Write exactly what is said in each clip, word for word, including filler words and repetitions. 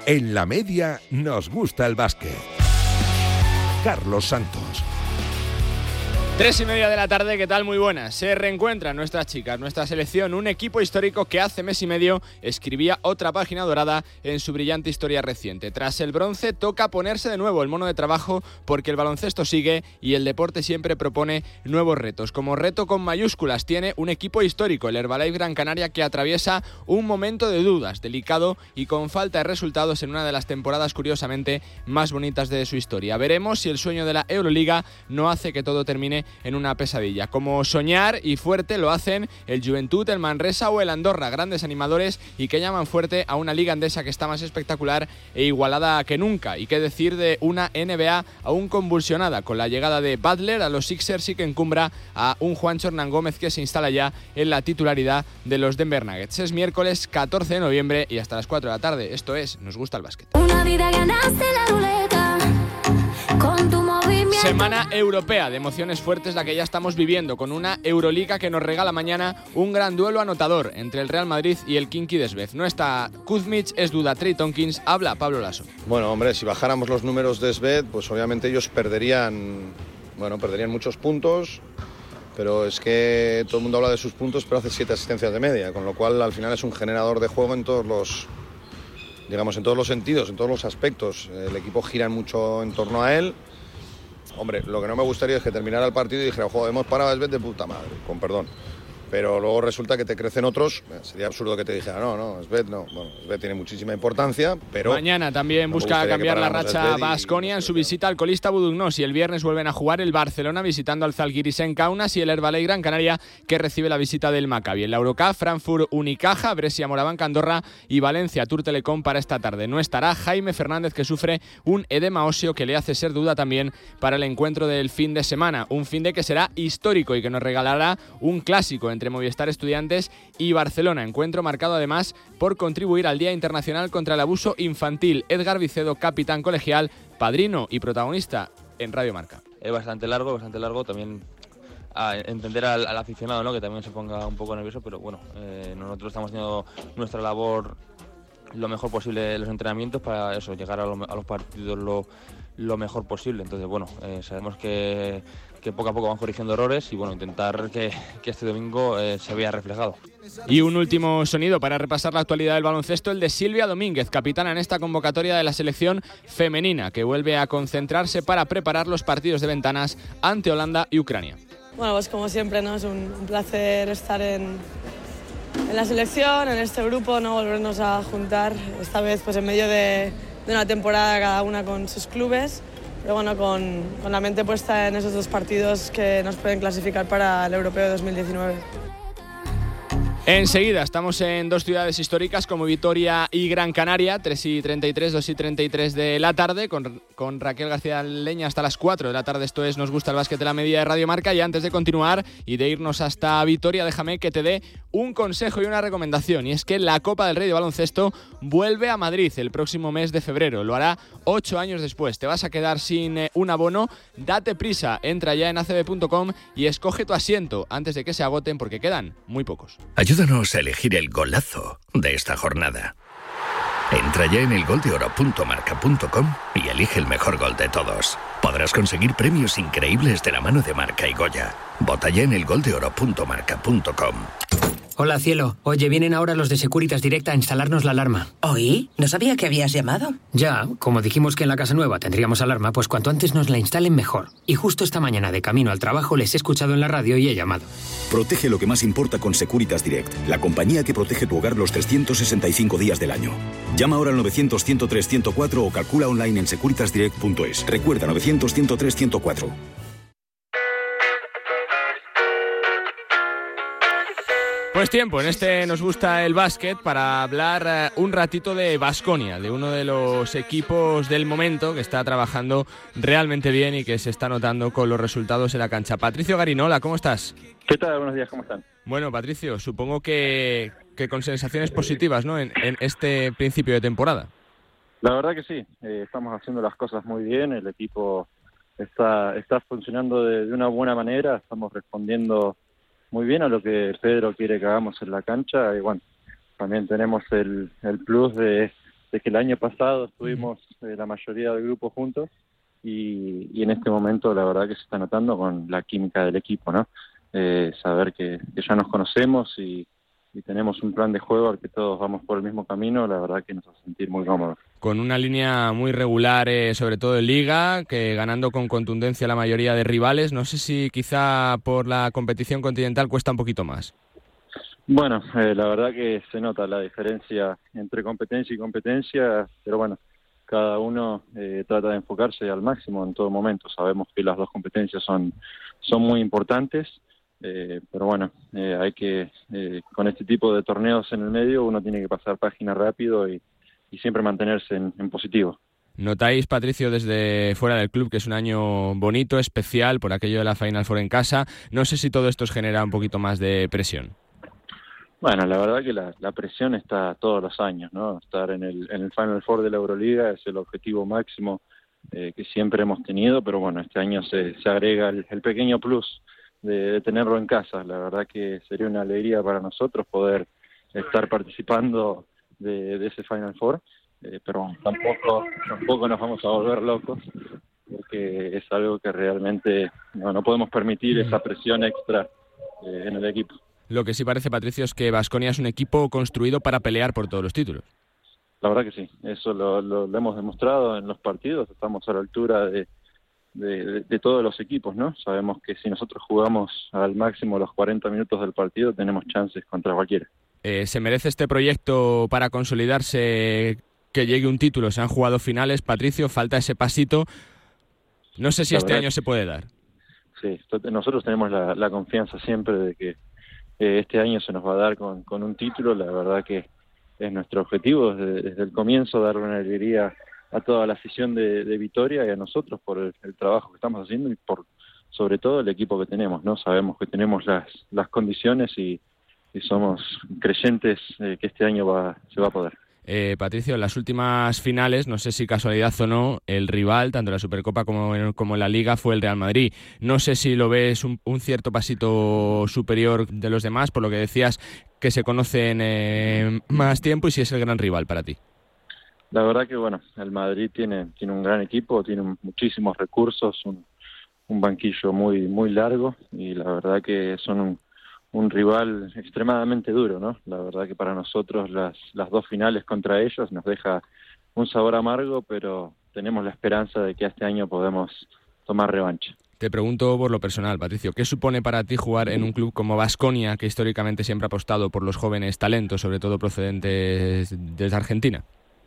En la media nos gusta el básquet. Carlos Santos. Tres y media de la tarde, ¿qué tal? Muy buenas. Se reencuentran nuestras chicas, nuestra selección, un equipo histórico que hace mes y medio escribía otra página dorada en su brillante historia reciente. Tras el bronce toca ponerse de nuevo el mono de trabajo porque el baloncesto sigue y el deporte siempre propone nuevos retos. Como reto con mayúsculas tiene un equipo histórico, el Herbalife Gran Canaria, que atraviesa un momento de dudas, delicado y con falta de resultados en una de las temporadas curiosamente más bonitas de su historia. Veremos si el sueño de la Euroliga no hace que todo termine en una pesadilla. Como soñar y fuerte lo hacen el Juventud, el Manresa o el Andorra, grandes animadores y que llaman fuerte a una liga andesa que está más espectacular e igualada que nunca. Y qué decir de una N B A aún convulsionada con la llegada de Butler a los Sixers y que encumbra a un Juancho Hernán Gómez que se instala ya en la titularidad de los Denver Nuggets. Es miércoles catorce de noviembre y hasta las cuatro de la tarde. Esto es Nos Gusta el Básquet. Una vida ganaste la ruleta con tu movimiento. Semana europea de emociones fuertes la que ya estamos viviendo, con una Euroliga que nos regala mañana un gran duelo anotador entre el Real Madrid y el Khimki de Svet. No está Kuzmic, es duda Trey Tompkins, habla Pablo Lasso. Bueno, hombre, si bajáramos los números de Svet, pues obviamente ellos perderían, bueno, perderían muchos puntos, pero es que todo el mundo habla de sus puntos, pero hace siete asistencias de media, con lo cual al final es un generador de juego en todos los, digamos, en todos los sentidos, en todos los aspectos. El equipo gira mucho en torno a él. Hombre, lo que no me gustaría es que terminara el partido y dijera, joder, hemos parado a Svet de puta madre, con perdón. Pero luego resulta que te crecen otros. Sería absurdo que te dijera, no, no, Svet no. Bueno, Svet tiene muchísima importancia, pero... Mañana también busca cambiar la racha Baskonia en su visita al colista Budugnos y el viernes vuelven a jugar el Barcelona visitando al Zalgiris en Kaunas y el Herbalife Gran Canaria que recibe la visita del Maccabi. En la Eurocup, Frankfurt Unicaja, Brescia Morabanca Andorra y Valencia Tour Telecom para esta tarde. No estará Jaime Fernández, que sufre un edema óseo que le hace ser duda también para el encuentro del fin de semana. Un fin de que será histórico y que nos regalará un clásico entre Movistar Estudiantes y Barcelona. Encuentro marcado además por contribuir al Día Internacional contra el Abuso Infantil. Edgar Vicedo, capitán colegial, padrino y protagonista en Radio Marca. Es bastante largo, bastante largo también. A entender al, al aficionado, ¿no? Que también se ponga un poco nervioso, pero bueno, eh, nosotros estamos haciendo nuestra labor lo mejor posible en los entrenamientos para eso, llegar a, lo, a los partidos lo, lo mejor posible. Entonces, bueno, eh, sabemos que, que poco a poco van corrigiendo errores y bueno, intentar que, que este domingo eh, se vea reflejado. Y un último sonido para repasar la actualidad del baloncesto, el de Silvia Domínguez, capitana en esta convocatoria de la selección femenina, que vuelve a concentrarse para preparar los partidos de ventanas ante Holanda y Ucrania. Bueno, pues como siempre, ¿no? Es un, un placer estar en, en la selección, en este grupo, ¿no? Volvernos a juntar, esta vez pues en medio de, de una temporada cada una con sus clubes, pero bueno, con, con la mente puesta en esos dos partidos que nos pueden clasificar para el Europeo dos mil diecinueve. Enseguida estamos en dos ciudades históricas como Vitoria y Gran Canaria, tres y treinta y tres, dos y treinta y tres de la tarde, con, con Raquel García Leña hasta las cuatro de la tarde. Esto es Nos Gusta el Básquet de la Media de Radio Marca. Y antes de continuar y de irnos hasta Vitoria, déjame que te dé un consejo y una recomendación, y es que la Copa del Rey de Baloncesto vuelve a Madrid el próximo mes de febrero. Lo hará ocho años después. Te vas a quedar sin eh, un abono. Date prisa, entra ya en a c b punto com y escoge tu asiento antes de que se agoten porque quedan muy pocos. Ayúdanos a elegir el golazo de esta jornada. Entra ya en el gol de oro punto marca punto com y elige el mejor gol de todos. Podrás conseguir premios increíbles de la mano de Marca y Goya. Vota ya en el gol de oro punto marca punto com. Hola, cielo. Oye, vienen ahora los de Securitas Direct a instalarnos la alarma. ¿Oí? No sabía que habías llamado. Ya, como dijimos que en la casa nueva tendríamos alarma, pues cuanto antes nos la instalen mejor. Y justo esta mañana de camino al trabajo les he escuchado en la radio y he llamado. Protege lo que más importa con Securitas Direct, la compañía que protege tu hogar los trescientos sesenta y cinco días del año. Llama ahora al novecientos, ciento tres, ciento cuatro o calcula online en securitas direct punto es. Recuerda, novecientos, ciento tres, ciento cuatro. Pues tiempo, en este Nos Gusta el Básquet para hablar uh, un ratito de Baskonia, de uno de los equipos del momento que está trabajando realmente bien y que se está notando con los resultados en la cancha. Patricio Garinola, ¿cómo estás? ¿Qué tal? Buenos días, ¿cómo están? Bueno, Patricio, supongo que, que con sensaciones positivas, ¿no?, en, en este principio de temporada. La verdad que sí, eh, estamos haciendo las cosas muy bien, el equipo está, está funcionando de, de una buena manera, estamos respondiendo muy bien a lo que Pedro quiere que hagamos en la cancha y bueno, también tenemos el, el plus de, de que el año pasado estuvimos eh, la mayoría del grupo juntos y, y en este momento la verdad que se está notando con la química del equipo, ¿no? Eh, saber que, que ya nos conocemos y, y tenemos un plan de juego al que todos vamos por el mismo camino, la verdad que nos hace sentir muy cómodos. Con una línea muy regular, eh, sobre todo en Liga, que ganando con contundencia la mayoría de rivales. No sé si quizá por la competición continental cuesta un poquito más. Bueno, eh, la verdad que se nota la diferencia entre competencia y competencia, pero bueno, cada uno eh, trata de enfocarse al máximo en todo momento. Sabemos que las dos competencias son, son muy importantes, eh, pero bueno, eh, hay que, eh, con este tipo de torneos en el medio, uno tiene que pasar página rápido y, y siempre mantenerse en, en positivo. Notáis, Patricio, desde fuera del club que es un año bonito, especial, por aquello de la Final Four en casa. No sé si todo esto os genera un poquito más de presión. Bueno, la verdad que la, la presión está todos los años, ¿no? Estar en el, en el Final Four de la Euroliga es el objetivo máximo eh, que siempre hemos tenido, pero bueno, este año se, se agrega el, el pequeño plus de, de tenerlo en casa. La verdad que sería una alegría para nosotros poder estar participando de, de ese Final Four, eh, pero tampoco, tampoco nos vamos a volver locos, porque es algo que realmente no, no podemos permitir esa presión extra eh, en el equipo. Lo que sí parece, Patricio, es que Baskonia es un equipo construido para pelear por todos los títulos. La verdad que sí, eso lo, lo, lo hemos demostrado en los partidos, estamos a la altura de, de, de, de todos los equipos, ¿no? Sabemos que si nosotros jugamos al máximo los cuarenta minutos del partido, tenemos chances contra cualquiera. Eh, ¿Se merece este proyecto para consolidarse que llegue un título? Se han jugado finales, Patricio, falta ese pasito. No sé si la este verdad, año se puede dar. Sí, nosotros tenemos la, la confianza siempre de que Eh, este año se nos va a dar con, con un título. La verdad que es nuestro objetivo desde, desde el comienzo, darle una alegría a toda la afición de, de Vitoria y a nosotros por el, el trabajo que estamos haciendo y por sobre todo el equipo que tenemos, ¿no? Sabemos que tenemos las, las condiciones y, y somos creyentes eh, que este año va, se va a poder. Eh, Patricio, en las últimas finales, no sé si casualidad o no, el rival, tanto en la Supercopa como en, como en la Liga, fue el Real Madrid. No sé si lo ves un, un cierto pasito superior de los demás, por lo que decías que se conocen eh, más tiempo, y si es el gran rival para ti. La verdad que, bueno, el Madrid tiene, tiene un gran equipo, tiene muchísimos recursos, un, un banquillo muy, muy largo, y la verdad que son un un rival extremadamente duro, ¿no? La verdad que para nosotros las, las dos finales contra ellos nos deja un sabor amargo, pero tenemos la esperanza de que este año podemos tomar revancha. Te pregunto por lo personal, Patricio, ¿qué supone para ti jugar en un club como Baskonia, que históricamente siempre ha apostado por los jóvenes talentos, sobre todo procedentes desde Argentina?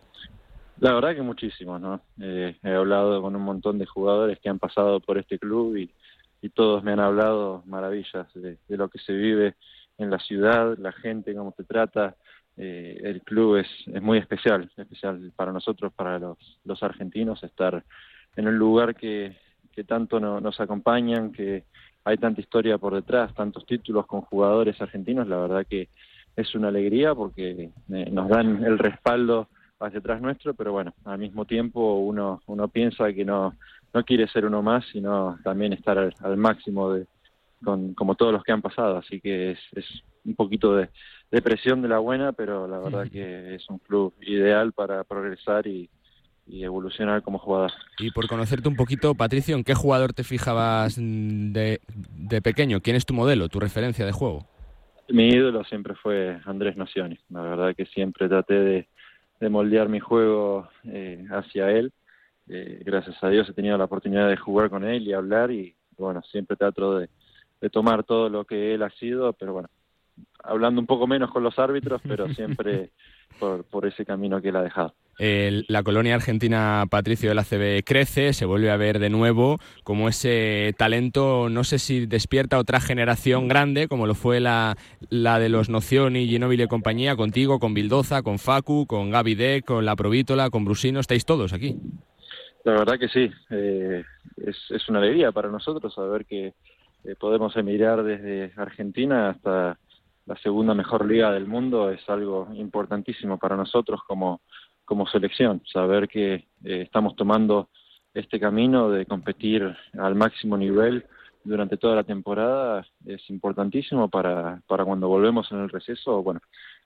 La verdad que muchísimo, ¿no? Eh, he hablado con un montón de jugadores que han pasado por este club y y todos me han hablado maravillas de, de lo que se vive en la ciudad, la gente, cómo te trata. Eh, el club es, es muy especial, especial para nosotros, para los, los argentinos, estar en un lugar que, que tanto no, nos acompañan, que hay tanta historia por detrás, tantos títulos con jugadores argentinos. La verdad que es una alegría porque eh, nos dan el respaldo hacia atrás nuestro, pero bueno, al mismo tiempo uno, uno piensa que no no quiere ser uno más, sino también estar al, al máximo de con como todos los que han pasado, así que es, es un poquito de, de presión de la buena, pero la verdad que es un club ideal para progresar y, y evolucionar como jugador. Y por conocerte un poquito, Patricio, ¿en qué jugador te fijabas de, de pequeño? ¿Quién es tu modelo, tu referencia de juego? Mi ídolo siempre fue Andrés Nocioni, la verdad que siempre traté de, de moldear mi juego eh, hacia él. Eh, gracias a Dios he tenido la oportunidad de jugar con él y hablar y bueno, siempre trato de, de tomar todo lo que él ha sido, pero bueno, hablando un poco menos con los árbitros, pero siempre por, por ese camino que él ha dejado. El, la colonia argentina, Patricio, del A C B crece, se vuelve a ver de nuevo como ese talento, no sé si despierta otra generación grande, como lo fue la, la de los Nocioni, Ginóbili y compañía, contigo, con Bildoza, con Facu, con Gaby Deck, con La Provítola, con Brusino, estáis todos aquí. La verdad que sí, eh, es, es una alegría para nosotros saber que eh, podemos emigrar desde Argentina hasta la segunda mejor liga del mundo. Es algo importantísimo para nosotros como, como selección, saber que eh, estamos tomando este camino de competir al máximo nivel durante toda la temporada es importantísimo para, para cuando volvemos en el receso, bueno,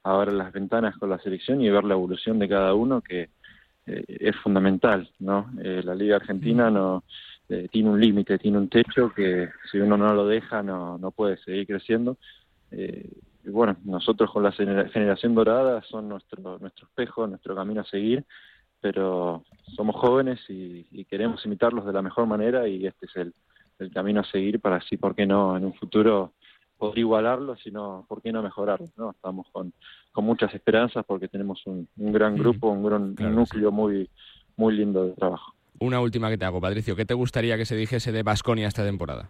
ahora las ventanas con la selección y ver la evolución de cada uno, que eh, es fundamental, ¿no? Eh, la Liga Argentina no eh, tiene un límite, tiene un techo que si uno no lo deja no, no puede seguir creciendo. Eh, y bueno, nosotros con la generación dorada son nuestro, nuestro espejo, nuestro camino a seguir, pero somos jóvenes y, y queremos imitarlos de la mejor manera, y este es el, el camino a seguir para así, ¿por qué no?, en un futuro poder igualarlo, sino ¿por qué no mejorarlo? ¿no? Estamos con, con muchas esperanzas porque tenemos un, un gran grupo, un gran claro, un núcleo sí. muy, muy lindo de trabajo. Una última que te hago, Patricio. ¿Qué te gustaría que se dijese de Baskonia esta temporada?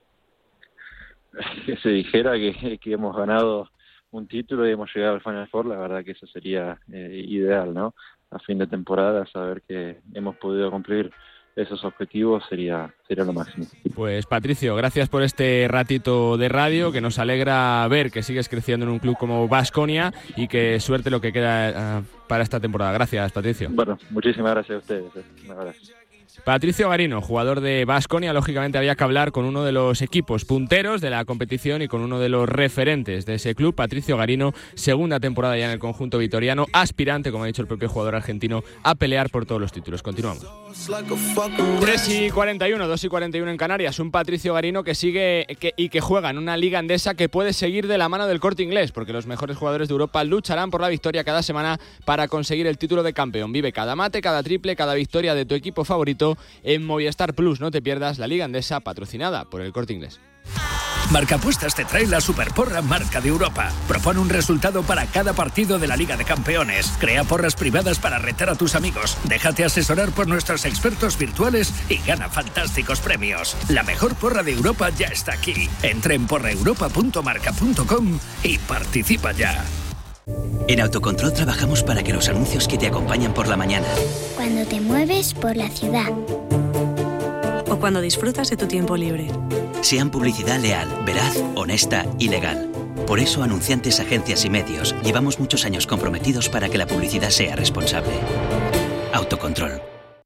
Que se dijera que, que hemos ganado un título y hemos llegado al Final Four, la verdad que eso sería eh, ideal, ¿no? A fin de temporada, saber que hemos podido cumplir esos objetivos sería sería lo máximo. Pues Patricio, gracias por este ratito de radio, que nos alegra ver que sigues creciendo en un club como Baskonia, y que suerte lo que queda uh, para esta temporada. Gracias, Patricio. Bueno, muchísimas gracias a ustedes. Eh. Gracias. Patricio Garino, jugador de Baskonia. Lógicamente había que hablar con uno de los equipos punteros de la competición y con uno de los referentes de ese club. Patricio Garino, segunda temporada ya en el conjunto vitoriano, aspirante, como ha dicho el propio jugador argentino, a pelear por todos los títulos. Continuamos. tres y cuarenta y uno, dos y cuarenta y uno en Canarias. Un Patricio Garino que sigue que, y que juega en una liga endesa que puede seguir de la mano del Corte Inglés, porque los mejores jugadores de Europa lucharán por la victoria cada semana para conseguir el título de campeón. Vive cada mate, cada triple, cada victoria de tu equipo favorito en Movistar Plus. No te pierdas la liga endesa patrocinada por el Corte Inglés. Marcapuestas te trae la Superporra Marca de Europa. Propone un resultado para cada partido de la Liga de Campeones. Crea porras privadas para retar a tus amigos. Déjate asesorar por nuestros expertos virtuales y gana fantásticos premios. La mejor porra de Europa ya está aquí. Entra en porra europa punto marca punto com y participa ya. En Autocontrol trabajamos para que los anuncios que te acompañan por la mañana, Cuando te mueves por la ciudad, o cuando disfrutas de tu tiempo libre, sean publicidad leal, veraz, honesta y legal. Por eso, anunciantes, agencias y medios, llevamos muchos años comprometidos para que la publicidad sea responsable. Autocontrol.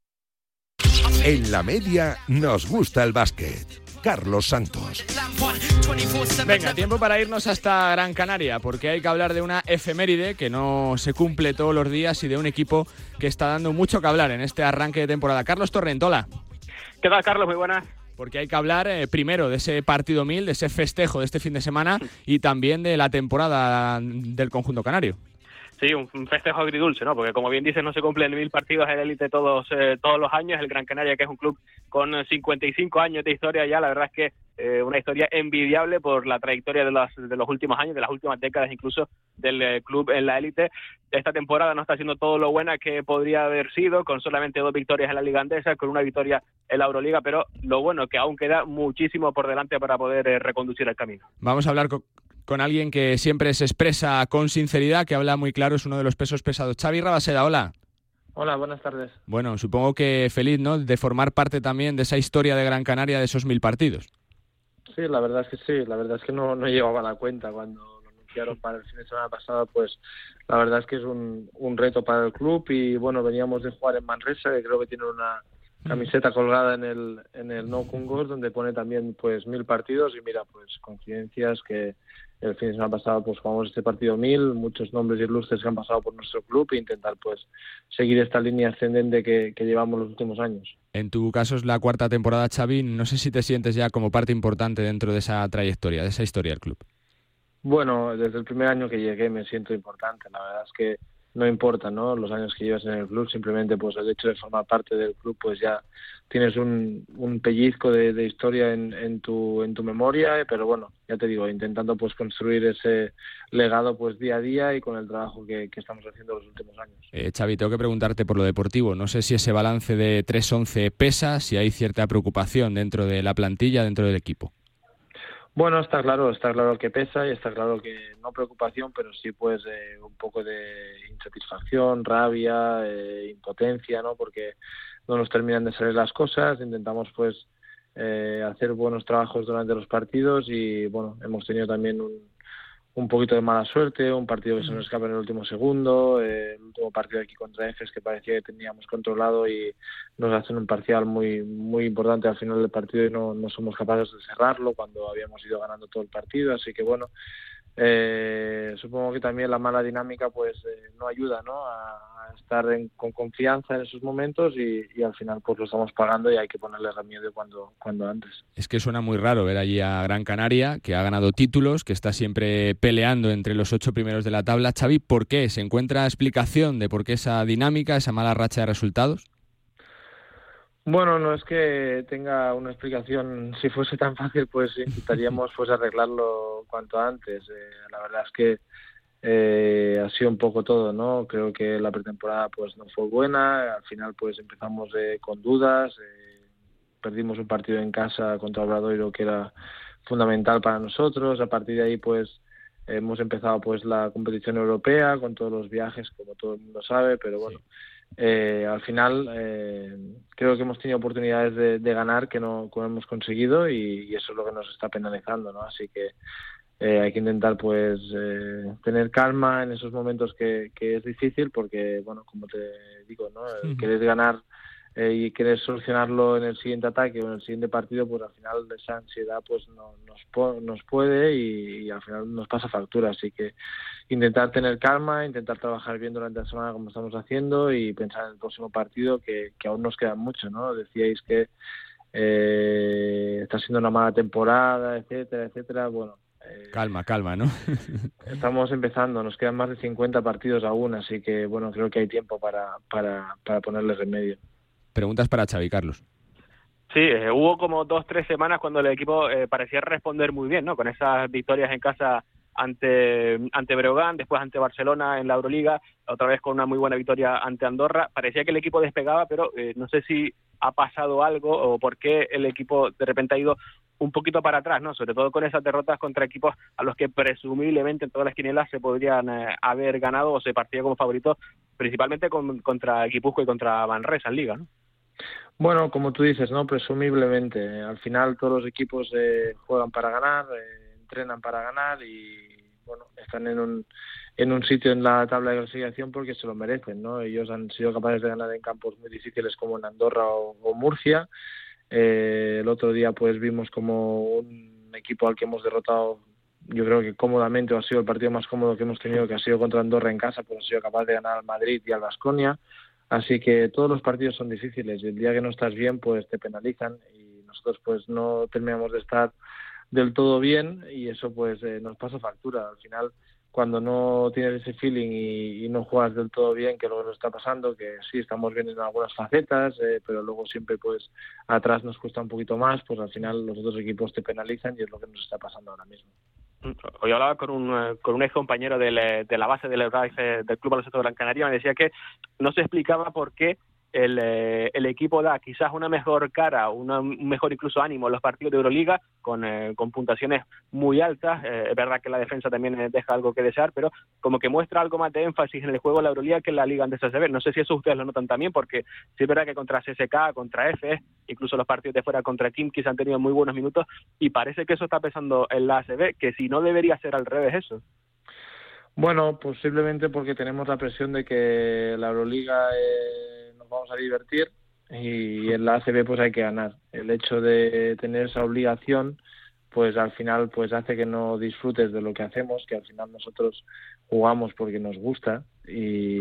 En la media nos gusta el básquet. Carlos Santos. Venga, tiempo para irnos hasta Gran Canaria, porque hay que hablar de una efeméride que no se cumple todos los días y de un equipo que está dando mucho que hablar en este arranque de temporada. Carlos Torrentola. ¿Qué tal, Carlos? Muy buenas. Porque hay que hablar eh, primero de ese partido mil, de ese festejo de este fin de semana, y también de la temporada del conjunto canario. Sí, un, un festejo agridulce, ¿no? Porque como bien dices, no se cumplen mil partidos en élite todos eh, todos los años. El Gran Canaria, que es un club con cincuenta y cinco años de historia ya, la verdad es que eh, una historia envidiable por la trayectoria de los, de los últimos años, de las últimas décadas incluso, del eh, club en la élite. Esta temporada no está siendo todo lo buena que podría haber sido, con solamente dos victorias en la Liga Andesa, con una victoria en la Euroliga, pero lo bueno es que aún queda muchísimo por delante para poder eh, reconducir el camino. Vamos a hablar con... con alguien que siempre se expresa con sinceridad, que habla muy claro, es uno de los pesos pesados. Xavi Rabaseda, hola. Hola, buenas tardes. Bueno, supongo que feliz, ¿no?, de formar parte también de esa historia de Gran Canaria, de esos mil partidos. Sí, la verdad es que sí, la verdad es que no, no llevaba la cuenta cuando lo anunciaron para el fin de semana pasado, pues la verdad es que es un, un reto para el club y bueno, veníamos de jugar en Manresa, que creo que tiene una camiseta colgada en el en el No Cungos, donde pone también pues mil partidos y mira, pues coincidencias que el fin de semana pasado pues jugamos este partido mil, muchos nombres ilustres que han pasado por nuestro club e intentar pues seguir esta línea ascendente que, que llevamos los últimos años. En tu caso es la cuarta temporada, Xavi, no sé si te sientes ya como parte importante dentro de esa trayectoria, de esa historia del club. Bueno, desde el primer año que llegué me siento importante, la verdad es que no importa, ¿no?, los años que llevas en el club, simplemente pues el hecho de formar parte del club pues ya tienes un, un pellizco de, de historia en, en tu en tu memoria, pero bueno, ya te digo, intentando pues construir ese legado pues día a día y con el trabajo que, que estamos haciendo los últimos años. Eh, Xavi, tengo que preguntarte por lo deportivo, no sé si ese balance de tres once pesa, si hay cierta preocupación dentro de la plantilla, dentro del equipo. Bueno, está claro, está claro que pesa y está claro que no preocupación, pero sí pues eh, un poco de insatisfacción, rabia, eh, impotencia, ¿no? Porque no nos terminan de salir las cosas, intentamos pues eh, hacer buenos trabajos durante los partidos y bueno, hemos tenido también un, un poquito de mala suerte, un partido que se nos escapa en el último segundo, eh, el último partido aquí contra Efes que parecía que teníamos controlado y nos hacen un parcial muy muy importante al final del partido y no, no somos capaces de cerrarlo cuando habíamos ido ganando todo el partido, así que bueno, eh, supongo que también la mala dinámica pues eh, no ayuda, ¿no? A, a estar en, con confianza en esos momentos y, y al final pues lo estamos pagando y hay que ponerle remedio cuando, cuando antes. Es que suena muy raro ver allí a Gran Canaria, que ha ganado títulos, que está siempre peleando entre los ocho primeros de la tabla. Xavi, ¿por qué? ¿Se encuentra explicación de por qué esa dinámica, esa mala racha de resultados? Bueno, no es que tenga una explicación. Si fuese tan fácil, pues intentaríamos pues arreglarlo cuanto antes. Eh, la verdad es que eh, ha sido un poco todo, ¿no? Creo que la pretemporada pues no fue buena. Al final pues empezamos eh, con dudas. Eh, perdimos un partido en casa contra Obradoiro que era fundamental para nosotros. A partir de ahí pues hemos empezado pues la competición europea con todos los viajes, como todo el mundo sabe, pero bueno. Sí. Eh, al final eh, creo que hemos tenido oportunidades de, de ganar que no, que no hemos conseguido y, y eso es lo que nos está penalizando, ¿no? Así que eh, hay que intentar pues eh, tener calma en esos momentos que, que es difícil porque, bueno, como te digo, ¿no? Uh-huh. Quieres ganar eh, y quieres solucionarlo en el siguiente ataque o en el siguiente partido, pues al final esa ansiedad pues no, nos, po- nos puede y, y al final nos pasa factura, así que intentar tener calma, intentar trabajar bien durante la semana como estamos haciendo y pensar en el próximo partido que, que aún nos queda mucho, ¿no? Decíais que eh, está siendo una mala temporada, etcétera, etcétera, bueno. Eh, calma, calma, ¿no? Estamos empezando, nos quedan más de cincuenta partidos aún, así que bueno, creo que hay tiempo para, para, para ponerle remedio. Preguntas para Xavi, Carlos. Sí, eh, hubo como dos, tres semanas cuando el equipo eh, parecía responder muy bien, ¿no? Con esas victorias en casa ante ante Breogán, después ante Barcelona en la Euroliga, otra vez con una muy buena victoria ante Andorra. Parecía que el equipo despegaba, pero eh, no sé si ha pasado algo o por qué el equipo de repente ha ido un poquito para atrás, ¿no? Sobre todo con esas derrotas contra equipos a los que presumiblemente en todas las quinielas se podrían eh, haber ganado o se partía como favorito, principalmente con, contra Guipúzcoa y contra Manresa en Liga, ¿no? Bueno, como tú dices, ¿no? Presumiblemente. Al final todos los equipos eh, juegan para ganar, eh, entrenan para ganar y bueno, están en un en un sitio en la tabla de clasificación porque se lo merecen, ¿no? Ellos han sido capaces de ganar en campos muy difíciles como en Andorra o, o Murcia. Eh, el otro día pues vimos como un equipo al que hemos derrotado, yo creo que cómodamente, o ha sido el partido más cómodo que hemos tenido, que ha sido contra Andorra en casa, pues ha sido capaz de ganar al Madrid y al Baskonia. Así que todos los partidos son difíciles y el día que no estás bien pues te penalizan y nosotros pues no terminamos de estar del todo bien y eso pues eh, nos pasa factura. Al final cuando no tienes ese feeling y, y no juegas del todo bien, que luego nos está pasando, que sí estamos bien en algunas facetas, eh, pero luego siempre pues atrás nos cuesta un poquito más, pues al final los otros equipos te penalizan y es lo que nos está pasando ahora mismo. Hoy hablaba con un con un ex compañero de la base del, del Club Baloncesto Gran Canaria, me decía que no se explicaba por qué el, eh, el equipo da quizás una mejor cara, una, un mejor incluso ánimo en los partidos de Euroliga, con, eh, con puntuaciones muy altas. Eh, es verdad que la defensa también deja algo que desear, pero como que muestra algo más de énfasis en el juego de la Euroliga que en la Liga Andesa A C B. No sé si eso ustedes lo notan también, porque sí es verdad que contra C S K, contra F, incluso los partidos de fuera contra Khimki han tenido muy buenos minutos, y parece que eso está pesando en la A C B, que si no debería ser al revés eso. Bueno, posiblemente porque tenemos la presión de que la Euroliga eh, nos vamos a divertir y en la A C B pues hay que ganar. El hecho de tener esa obligación pues al final pues hace que no disfrutes de lo que hacemos, que al final nosotros jugamos porque nos gusta y,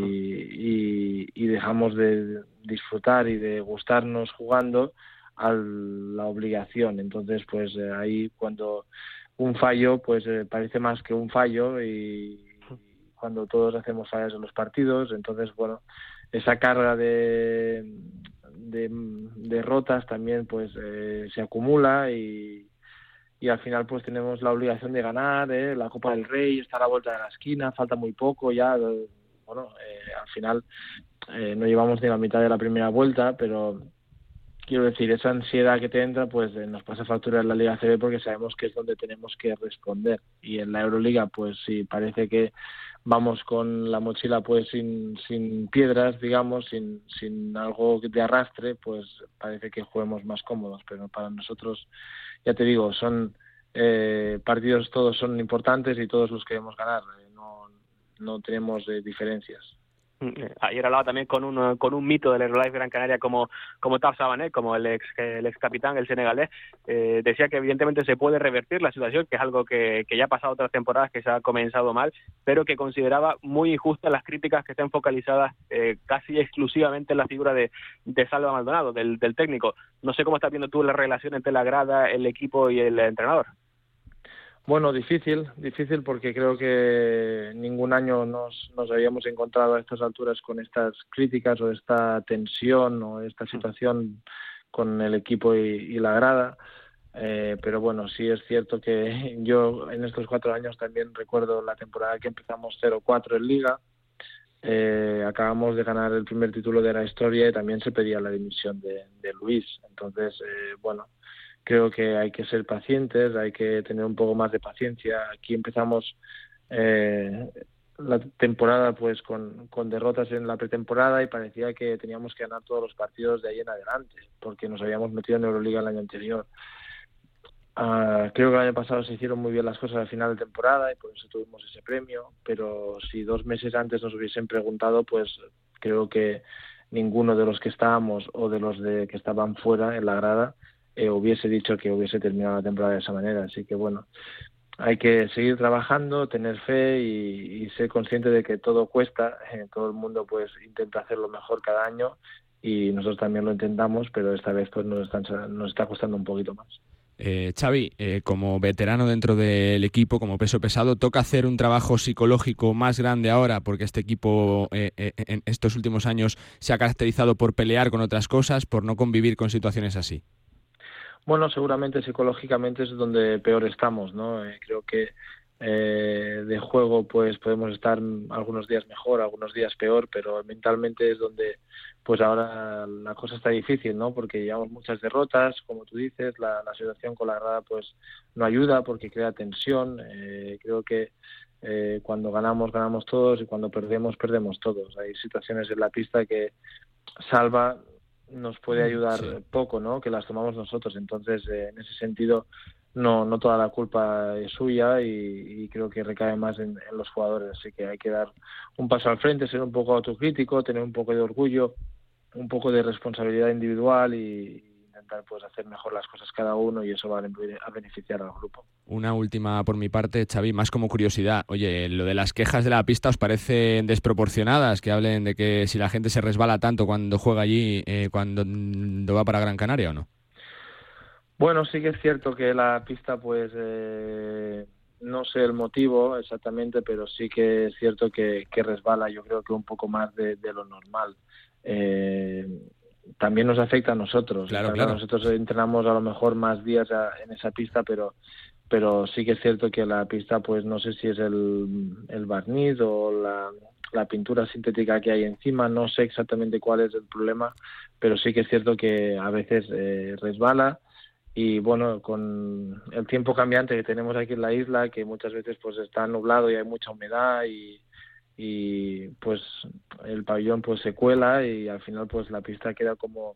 y, y dejamos de disfrutar y de gustarnos jugando a la obligación. Entonces pues eh, ahí cuando un fallo pues eh, parece más que un fallo y cuando todos hacemos fallas en los partidos, entonces bueno, esa carga de, de derrotas también pues eh, se acumula y, y al final pues tenemos la obligación de ganar, ¿eh? La Copa del Rey está a la vuelta de la esquina, falta muy poco ya, bueno, eh, al final eh, no llevamos ni la mitad de la primera vuelta, pero quiero decir, esa ansiedad que te entra pues eh, nos pasa factura en la Liga A C B porque sabemos que es donde tenemos que responder, y en la Euroliga pues sí, parece que vamos con la mochila pues sin sin piedras, digamos, sin sin algo de arrastre, pues parece que juguemos más cómodos, pero para nosotros, ya te digo, son eh, partidos, todos son importantes y todos los queremos ganar, eh, no no tenemos eh, diferencias. Ayer hablaba también con un con un mito del Herbalife Gran Canaria como como Taf Sabané, como el ex el ex capitán, el senegalés. Eh, decía que evidentemente se puede revertir la situación, que es algo que, que ya ha pasado otras temporadas, que se ha comenzado mal, pero que consideraba muy injustas las críticas que estén focalizadas eh, casi exclusivamente en la figura de, de Salva Maldonado, del, del técnico. No sé cómo estás viendo tú la relación entre la grada, el equipo y el entrenador. Bueno, difícil, difícil porque creo que ningún año nos, nos habíamos encontrado a estas alturas con estas críticas o esta tensión o esta situación con el equipo y, y la grada. Eh, pero bueno, sí es cierto que yo en estos cuatro años también recuerdo la temporada que empezamos cero cuatro en Liga. Eh, acabamos de ganar el primer título de la historia y también se pedía la dimisión de, de Luis. Entonces, eh, bueno... Creo que hay que ser pacientes, hay que tener un poco más de paciencia. Aquí empezamos eh, la temporada pues con, con derrotas en la pretemporada y parecía que teníamos que ganar todos los partidos de ahí en adelante, porque nos habíamos metido en Euroliga el año anterior. Uh, creo que el año pasado se hicieron muy bien las cosas al final de temporada y por eso tuvimos ese premio, pero si dos meses antes nos hubiesen preguntado, pues creo que ninguno de los que estábamos o de los de que estaban fuera en la grada Eh, hubiese dicho que hubiese terminado la temporada de esa manera. Así que bueno, hay que seguir trabajando, tener fe y, y ser consciente de que todo cuesta. Eh, todo el mundo pues intenta hacerlo mejor cada año y nosotros también lo intentamos, pero esta vez pues nos, están, nos está costando un poquito más. Eh, Xavi, eh, como veterano dentro del equipo, como peso pesado, toca hacer un trabajo psicológico más grande ahora, porque este equipo eh, eh, en estos últimos años se ha caracterizado por pelear con otras cosas, por no convivir con situaciones así. Bueno, seguramente psicológicamente es donde peor estamos, ¿no? Eh, creo que eh, de juego pues podemos estar algunos días mejor, algunos días peor, pero mentalmente es donde pues ahora la cosa está difícil, ¿no? Porque llevamos muchas derrotas, como tú dices, la, la situación con la grada pues no ayuda porque crea tensión. Eh, creo que eh, cuando ganamos, ganamos todos y cuando perdemos, perdemos todos. Hay situaciones en la pista que Salva nos puede ayudar sí. poco, ¿no? Que las tomamos nosotros. Entonces, eh, en ese sentido, no no toda la culpa es suya y, y creo que recae más en, en los jugadores. Así que hay que dar un paso al frente, ser un poco autocrítico, tener un poco de orgullo, un poco de responsabilidad individual y intentar pues hacer mejor las cosas cada uno y eso va a beneficiar al grupo. Una última por mi parte, Xavi, más como curiosidad. Oye, ¿lo de las quejas de la pista os parecen desproporcionadas? Que hablen de que si la gente se resbala tanto cuando juega allí, eh, cuando va para Gran Canaria, ¿o no? Bueno, sí que es cierto que la pista, pues, eh, no sé el motivo exactamente, pero sí que es cierto que, que resbala, yo creo que un poco más de, de lo normal. Eh, también nos afecta a nosotros. Claro, claro. Nosotros entrenamos a lo mejor más días en esa pista, pero pero sí que es cierto que la pista, pues no sé si es el, el barniz o la, la pintura sintética que hay encima, no sé exactamente cuál es el problema, pero sí que es cierto que a veces eh, resbala y bueno, con el tiempo cambiante que tenemos aquí en la isla, que muchas veces pues está nublado y hay mucha humedad y y pues el pabellón pues se cuela y al final pues la pista queda como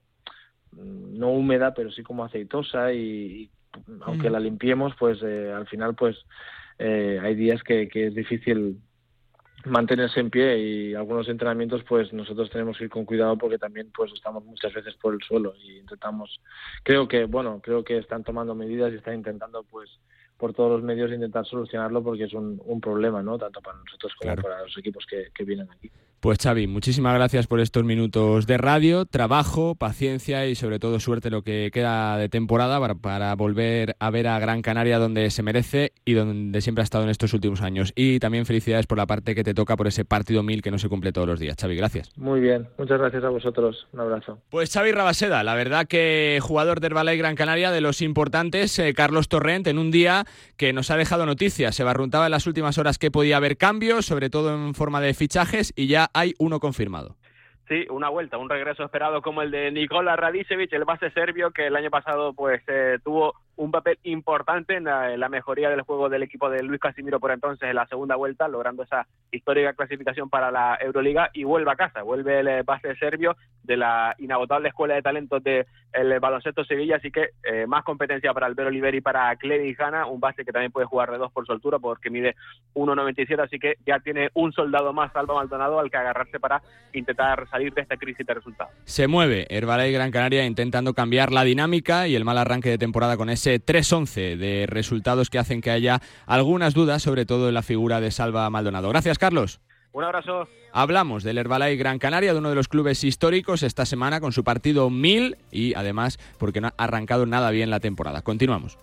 no húmeda pero sí como aceitosa y, y aunque la limpiemos pues eh, al final pues eh, hay días que, que es difícil mantenerse en pie y algunos entrenamientos pues nosotros tenemos que ir con cuidado porque también pues estamos muchas veces por el suelo y intentamos, creo que bueno creo que están tomando medidas y están intentando pues por todos los medios intentar solucionarlo porque es un, un problema, ¿no? Tanto para nosotros como claro. para los equipos que, que vienen aquí. Pues Xavi, muchísimas gracias por estos minutos de radio, trabajo, paciencia y sobre todo suerte lo que queda de temporada para, para volver a ver a Gran Canaria donde se merece y donde siempre ha estado en estos últimos años. Y también felicidades por la parte que te toca por ese partido mil que no se cumple todos los días. Xavi, gracias. Muy bien, muchas gracias a vosotros. Un abrazo. Pues Xavi Rabaseda, la verdad que jugador del Herbalife Gran Canaria, de los importantes, eh, Carlos Torrent, en un día que nos ha dejado noticias. Se barruntaba en las últimas horas que podía haber cambios, sobre todo en forma de fichajes, y ya hay uno confirmado. Sí, una vuelta, un regreso esperado como el de Nikola Radicevic, el base serbio que el año pasado pues eh, tuvo un papel importante en la, en la mejoría del juego del equipo de Luis Casimiro por entonces en la segunda vuelta, logrando esa histórica clasificación para la Euroliga, y vuelve a casa, vuelve el base serbio de la inagotable escuela de talentos del baloncesto Sevilla, así que eh, más competencia para Albert Oliver y para Clevin Hanna, un base que también puede jugar de dos por su altura porque mide uno noventa y siete, así que ya tiene un soldado más, Alba Maldonado, al que agarrarse para intentar salir de esta crisis de resultados. Se mueve Herbalife Gran Canaria intentando cambiar la dinámica y el mal arranque de temporada con ese tres once de resultados que hacen que haya algunas dudas, sobre todo en la figura de Salva Maldonado. Gracias, Carlos. Un abrazo. Hablamos del Herbalife Gran Canaria, de uno de los clubes históricos esta semana con su partido mil y además porque no ha arrancado nada bien la temporada. Continuamos.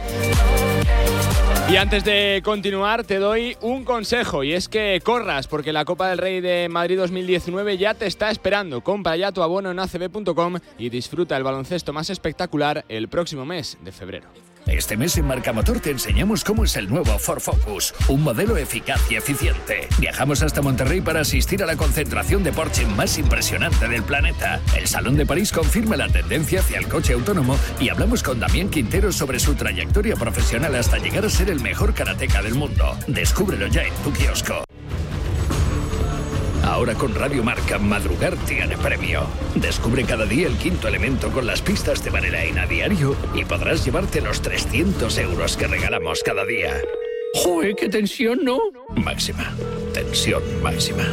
Y antes de continuar te doy un consejo, y es que corras porque la Copa del Rey de Madrid dos mil diecinueve ya te está esperando. Compra ya tu abono en a c b punto com y disfruta el baloncesto más espectacular el próximo mes de febrero. Este mes en Marcamotor te enseñamos cómo es el nuevo Ford Focus, un modelo eficaz y eficiente. Viajamos hasta Monterrey para asistir a la concentración de Porsche más impresionante del planeta. El Salón de París confirma la tendencia hacia el coche autónomo y hablamos con Damián Quintero sobre su trayectoria profesional hasta llegar a ser el mejor karateca del mundo. Descúbrelo ya en tu kiosco. Ahora con Radio Marca, madrugar tiene premio. Descubre cada día el quinto elemento con las pistas de Vanilla a diario y podrás llevarte los trescientos euros que regalamos cada día. ¡Joder, qué tensión, ¿no? Máxima. Tensión máxima.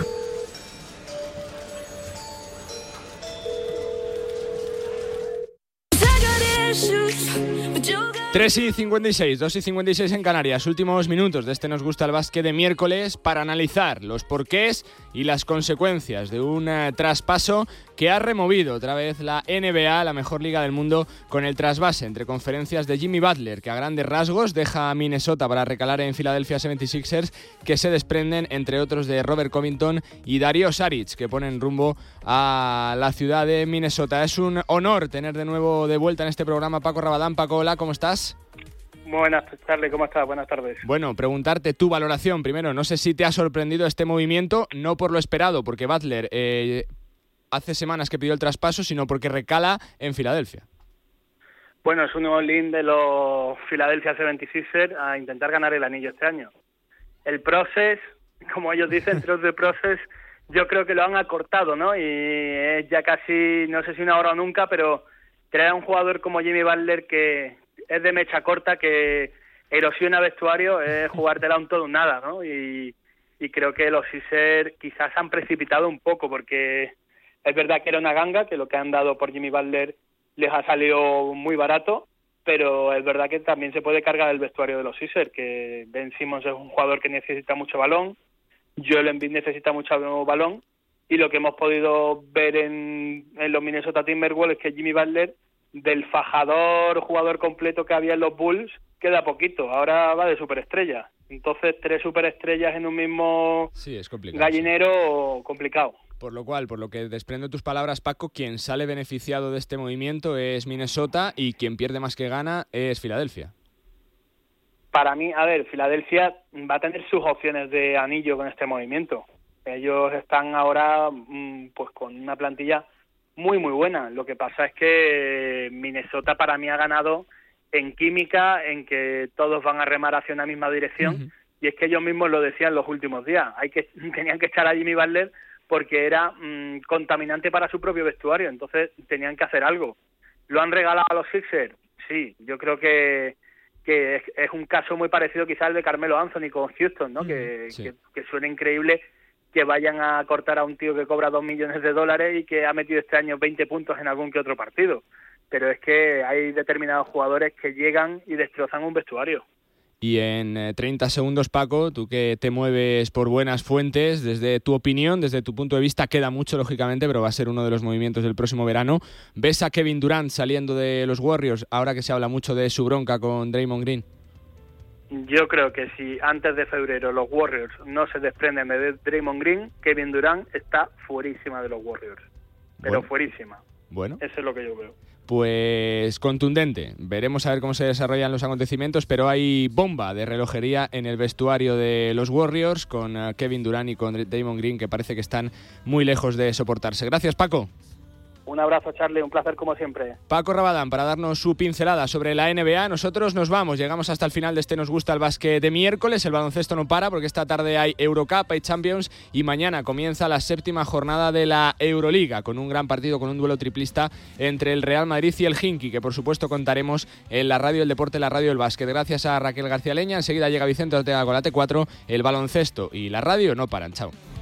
tres y cincuenta y seis, dos y cincuenta y seis en Canarias. Últimos minutos de este Nos Gusta el Básquet de miércoles para analizar los porqués y las consecuencias de un uh, traspaso que ha removido otra vez la N B A, la mejor liga del mundo, con el trasvase entre conferencias de Jimmy Butler, que a grandes rasgos deja a Minnesota para recalar en Philadelphia setenta y seis ers, que se desprenden, entre otros, de Robert Covington y Dario Saric, que ponen rumbo a la ciudad de Minnesota. Es un honor tener de nuevo de vuelta en este programa Paco Rabadán. Paco, hola, ¿cómo estás? Buenas tardes, ¿cómo estás? Buenas tardes. Bueno, preguntarte tu valoración primero. No sé si te ha sorprendido este movimiento, no por lo esperado, porque Butler eh, hace semanas que pidió el traspaso, sino porque recala en Filadelfia. Bueno, es un all-in de los Philadelphia setenta y seis ers a intentar ganar el anillo este año. El process, como ellos dicen, through the process, yo creo que lo han acortado, ¿no? Y es ya casi, no sé si una hora o nunca, pero traer a un jugador como Jimmy Butler que es de mecha corta, que erosiona vestuario, es jugártela un todo un nada, ¿no? Y, y creo que los Sixers quizás han precipitado un poco, porque es verdad que era una ganga, que lo que han dado por Jimmy Butler les ha salido muy barato, pero es verdad que también se puede cargar el vestuario de los Sixers, que Ben Simmons es un jugador que necesita mucho balón, Joel Embiid necesita mucho balón, y lo que hemos podido ver en, en los Minnesota Timberwolves es que Jimmy Butler, del fajador jugador completo que había en los Bulls, queda poquito, ahora va de superestrella. Entonces, tres superestrellas en un mismo sí, es complicado, gallinero, sí. complicado. Por lo cual, por lo que desprendo tus palabras, Paco, quien sale beneficiado de este movimiento es Minnesota y quien pierde más que gana es Filadelfia. Para mí, a ver, Filadelfia va a tener sus opciones de anillo con este movimiento. Ellos están ahora pues con una plantilla muy, muy buena. Lo que pasa es que Minnesota para mí ha ganado en química, en que todos van a remar hacia una misma dirección, uh-huh. y es que ellos mismos lo decían los últimos días. Hay que tenían que echar a Jimmy Butler porque era mmm, contaminante para su propio vestuario, entonces tenían que hacer algo. ¿Lo han regalado a los Sixers? Sí, yo creo que, que es, es un caso muy parecido quizás al de Carmelo Anthony con Houston, ¿no? Uh-huh. que, sí. que, que suena increíble que vayan a cortar a un tío que cobra dos millones de dólares y que ha metido este año veinte puntos en algún que otro partido. Pero es que hay determinados jugadores que llegan y destrozan un vestuario. Y en eh, treinta segundos, Paco, tú que te mueves por buenas fuentes, desde tu opinión, desde tu punto de vista, queda mucho, lógicamente, pero va a ser uno de los movimientos del próximo verano. ¿Ves a Kevin Durant saliendo de los Warriors, ahora que se habla mucho de su bronca con Draymond Green? Yo creo que si antes de febrero los Warriors no se desprenden de Draymond Green, Kevin Durant está fuerísima de los Warriors. Pero bueno, fuerísima. Bueno. Eso es lo que yo veo. Pues contundente. Veremos a ver cómo se desarrollan los acontecimientos, pero hay bomba de relojería en el vestuario de los Warriors con uh, Kevin Durant y con Draymond Green, que parece que están muy lejos de soportarse. Gracias, Paco. Un abrazo, Charlie, un placer como siempre. Paco Rabadán, para darnos su pincelada sobre la N B A. Nosotros nos vamos, llegamos hasta el final de este Nos Gusta el Básquet de miércoles. El baloncesto no para porque esta tarde hay Eurocup, hay Champions y mañana comienza la séptima jornada de la Euroliga con un gran partido, con un duelo triplista entre el Real Madrid y el Hinky, que por supuesto contaremos en la radio El Deporte, la radio El Básquet. Gracias a Raquel García Leña. Enseguida llega Vicente Ortega con la T cuatro. El baloncesto y la radio no paran. Chao.